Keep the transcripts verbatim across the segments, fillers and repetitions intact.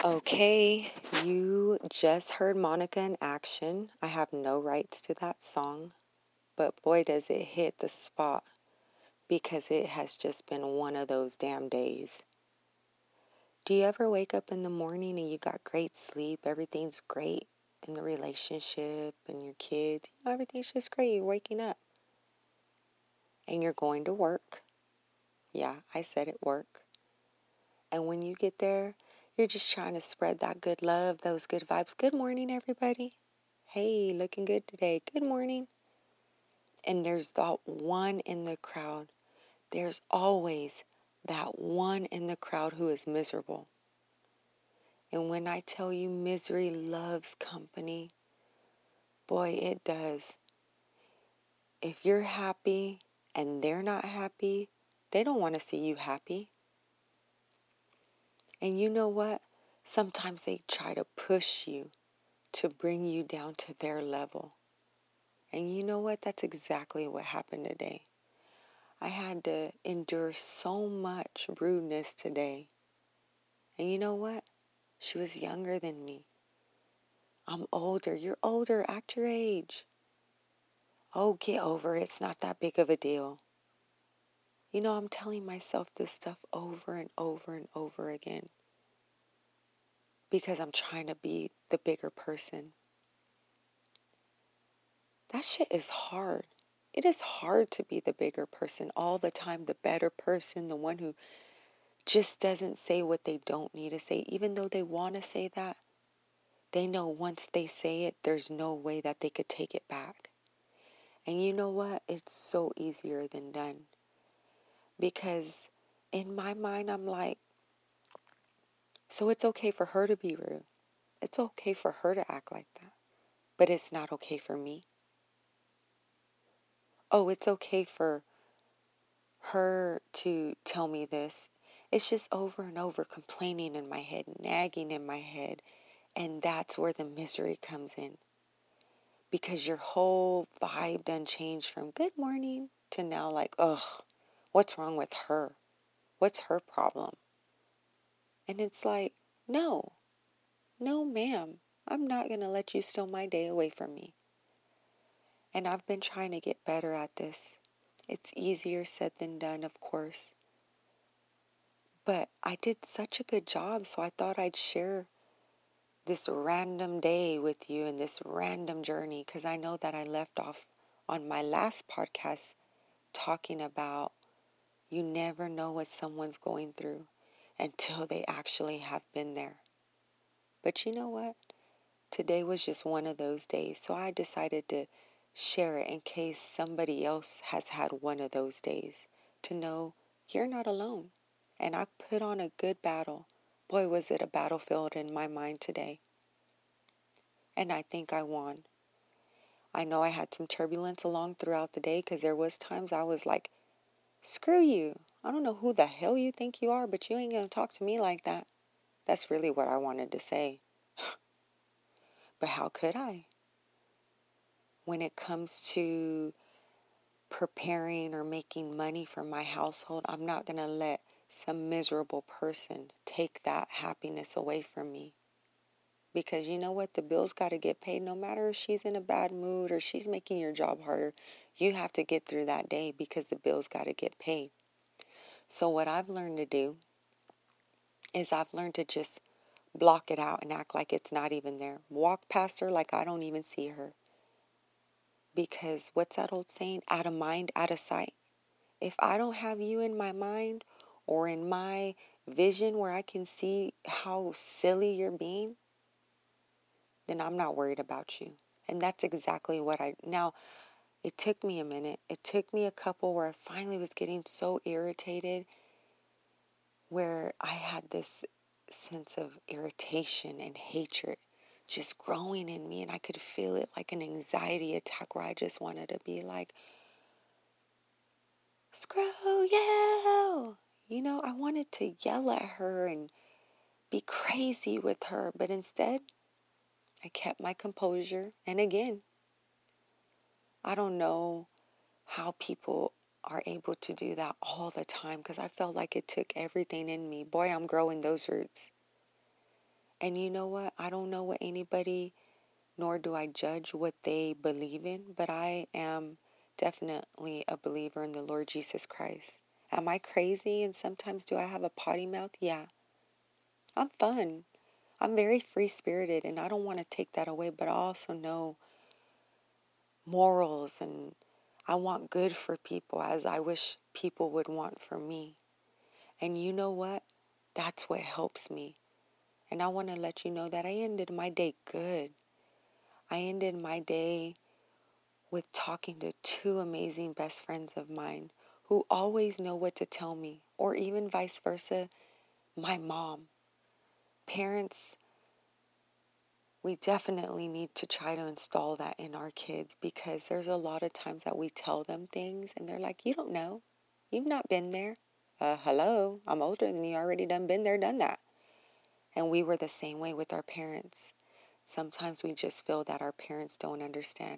Okay, you just heard Monica in action. I have no rights to that song, but boy, does it hit the spot because it has just been one of those damn days. Do you ever wake up in the morning and you got great sleep? Everything's great in the relationship and your kids. You know, everything's just great. You're waking up and you're going to work. Yeah, I said it, work. And when you get there, you're just trying to spread that good love, those good vibes. Good morning, everybody. Hey, looking good today. Good morning. And there's that one in the crowd. There's always that one in the crowd who is miserable. And when I tell you misery loves company, boy, it does. If you're happy and they're not happy, they don't want to see you happy. And you know what? Sometimes they try to push you to bring you down to their level. And you know what? That's exactly what happened today. I had to endure so much rudeness today. And you know what? She was younger than me. I'm older. You're older. Act your age. Oh, get over it. It's not that big of a deal. You know, I'm telling myself this stuff over and over and over again because I'm trying to be the bigger person. That shit is hard. It is hard to be the bigger person all the time, the better person, the one who just doesn't say what they don't need to say, even though they want to say that. They know once they say it, there's no way that they could take it back. And you know what? It's so easier than done. Because in my mind, I'm like, so it's okay for her to be rude. It's okay for her to act like that. But it's not okay for me. Oh, it's okay for her to tell me this. It's just over and over complaining in my head, nagging in my head. And that's where the misery comes in. Because your whole vibe done changed from good morning to now like, ugh, what's wrong with her? What's her problem? And it's like, no, no, ma'am. I'm not going to let you steal my day away from me. And I've been trying to get better at this. It's easier said than done, of course. But I did such a good job, so I thought I'd share this random day with you and this random journey because I know that I left off on my last podcast talking about you never know what someone's going through until they actually have been there. But you know what? Today was just one of those days, so I decided to share it in case somebody else has had one of those days to know you're not alone. And I put on a good battle. Boy, was it a battlefield in my mind today. And I think I won. I know I had some turbulence along throughout the day because there was times I was like, screw you. I don't know who the hell you think you are, but you ain't going to talk to me like that. That's really what I wanted to say. But how could I? When it comes to preparing or making money for my household, I'm not going to let some miserable person take that happiness away from me. Because you know what? The bills got to get paid no matter if she's in a bad mood or she's making your job harder. You have to get through that day because the bills got to get paid. So what I've learned to do is I've learned to just block it out and act like it's not even there. Walk past her like I don't even see her. Because what's that old saying? Out of mind, out of sight. If I don't have you in my mind or in my vision where I can see how silly you're being, then I'm not worried about you. And that's exactly what I... Now, it took me a minute. It took me a couple where I finally was getting so irritated where I had this sense of irritation and hatred just growing in me, and I could feel it like an anxiety attack where I just wanted to be like, screw you! You know, I wanted to yell at her and be crazy with her, but instead, I kept my composure. And again, I don't know how people are able to do that all the time because I felt like it took everything in me. Boy, I'm growing those roots. And you know what? I don't know what anybody, nor do I judge what they believe in, but I am definitely a believer in the Lord Jesus Christ. Am I crazy? And sometimes do I have a potty mouth? Yeah. I'm fun. I'm very free spirited, and I don't want to take that away, but I also know morals, and I want good for people as I wish people would want for me. And you know what? That's what helps me. And I want to let you know that I ended my day good. I ended my day with talking to two amazing best friends of mine who always know what to tell me, or even vice versa, my mom. Parents, we definitely need to try to install that in our kids, because there's a lot of times that we tell them things and they're like, you don't know. You've not been there. Uh, hello, I'm older than you, already done been there, done that. And we were the same way with our parents. Sometimes we just feel that our parents don't understand.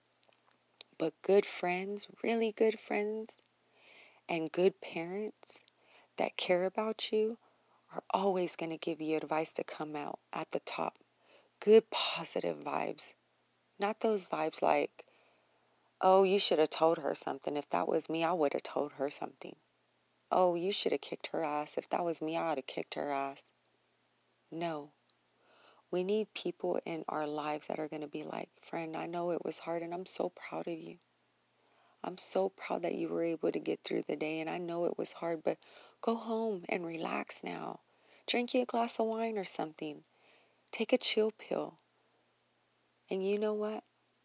But good friends, really good friends, and good parents that care about you are always going to give you advice to come out at the top. Good positive vibes. Not those vibes like, oh, you should have told her something. If that was me, I would have told her something. Oh, you should have kicked her ass. If that was me, I would have kicked her ass. No. We need people in our lives that are going to be like, friend, I know it was hard and I'm so proud of you. I'm so proud that you were able to get through the day, and I know it was hard, but go home and relax now. Drink you a glass of wine or something. Take a chill pill. And you know what?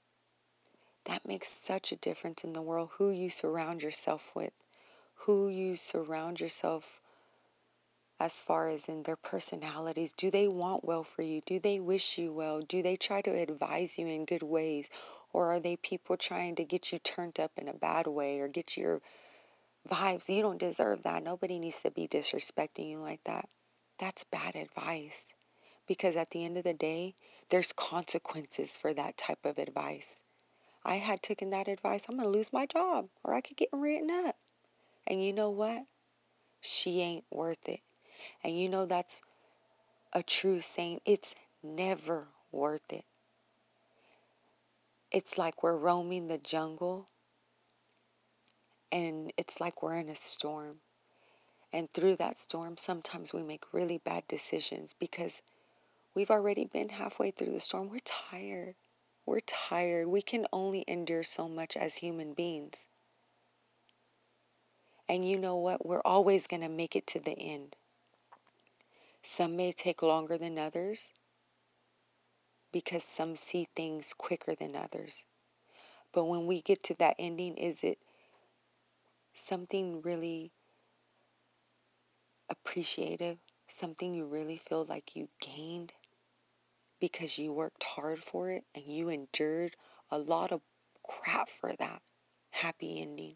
That makes such a difference in the world, who you surround yourself with, who you surround yourself as far as in their personalities. Do they want well for you? Do they wish you well? Do they try to advise you in good ways? Or are they people trying to get you turned up in a bad way or get your vibes? You don't deserve that. Nobody needs to be disrespecting you like that. That's bad advice. Because at the end of the day, there's consequences for that type of advice. I had taken that advice, I'm going to lose my job or I could get written up. And you know what? She ain't worth it. And you know that's a true saying. It's never worth it. It's like we're roaming the jungle and it's like we're in a storm. And through that storm, sometimes we make really bad decisions because we've already been halfway through the storm. We're tired. We're tired. We can only endure so much as human beings. And you know what? We're always going to make it to the end. Some may take longer than others because some see things quicker than others. But when we get to that ending, is it something really appreciative? Something you really feel like you gained because you worked hard for it and you endured a lot of crap for that happy ending?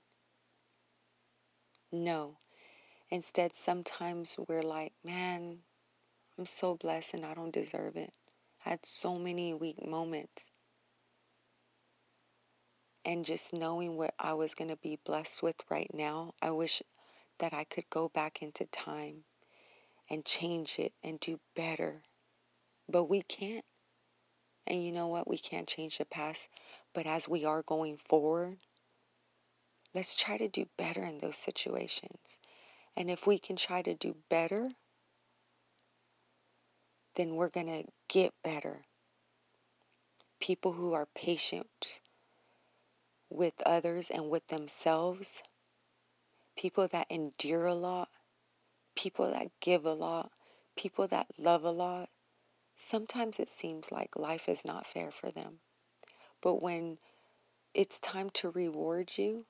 No. Instead, sometimes we're like, man, I'm so blessed and I don't deserve it. I had so many weak moments. And just knowing what I was going to be blessed with right now, I wish that I could go back into time and change it and do better. But we can't. And you know what? We can't change the past. But as we are going forward, let's try to do better in those situations. And if we can try to do better, then we're going to get better. People who are patient with others and with themselves, people that endure a lot, people that give a lot, people that love a lot, sometimes it seems like life is not fair for them. But when it's time to reward you,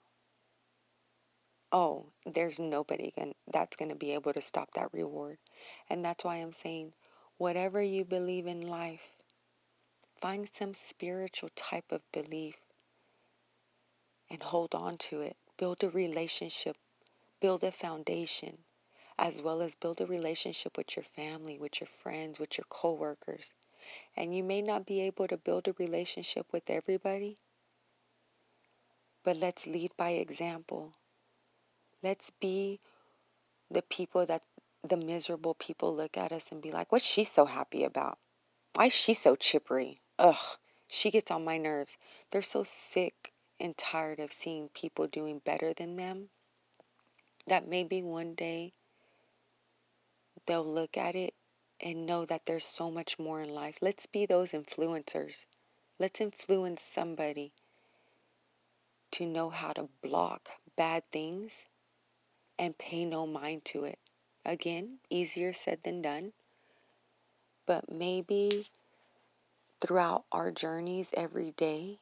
oh, there's nobody that's going to be able to stop that reward. And that's why I'm saying, whatever you believe in life, find some spiritual type of belief and hold on to it. Build a relationship, build a foundation, as well as build a relationship with your family, with your friends, with your coworkers. And you may not be able to build a relationship with everybody, but let's lead by example. Let's be the people that the miserable people look at us and be like, what's she so happy about? Why is she so chippery? Ugh, she gets on my nerves. They're so sick and tired of seeing people doing better than them that maybe one day they'll look at it and know that there's so much more in life. Let's be those influencers. Let's influence somebody to know how to block bad things and pay no mind to it. Again, easier said than done. But maybe throughout our journeys every day,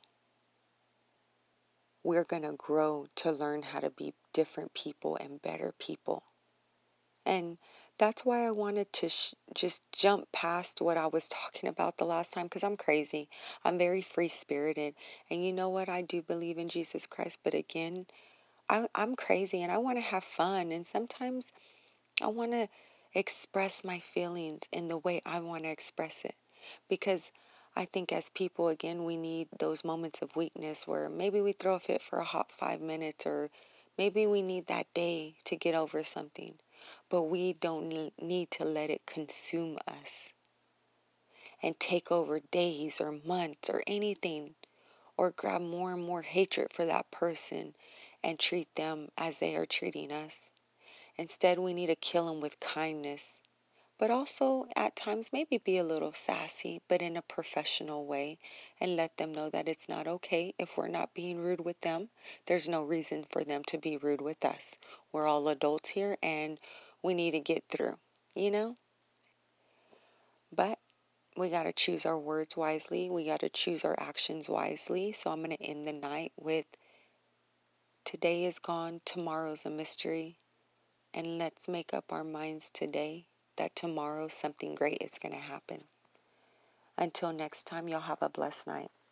we're going to grow to learn how to be different people and better people. And that's why I wanted to sh- just jump past what I was talking about the last time, because I'm crazy. I'm very free spirited. And you know what? I do believe in Jesus Christ. But again, I, I'm crazy and I want to have fun. And sometimes I want to express my feelings in the way I want to express it. Because I think as people, again, we need those moments of weakness where maybe we throw a fit for a hot five minutes or maybe we need that day to get over something. But we don't need to let it consume us and take over days or months or anything, or grab more and more hatred for that person and treat them as they are treating us. Instead, we need to kill them with kindness, but also at times maybe be a little sassy, but in a professional way, and let them know that it's not okay if we're not being rude with them. There's no reason for them to be rude with us. We're all adults here and we need to get through, you know? But we got to choose our words wisely. We got to choose our actions wisely. So I'm going to end the night with today is gone, tomorrow's a mystery. And let's make up our minds today that tomorrow something great is going to happen. Until next time, y'all have a blessed night.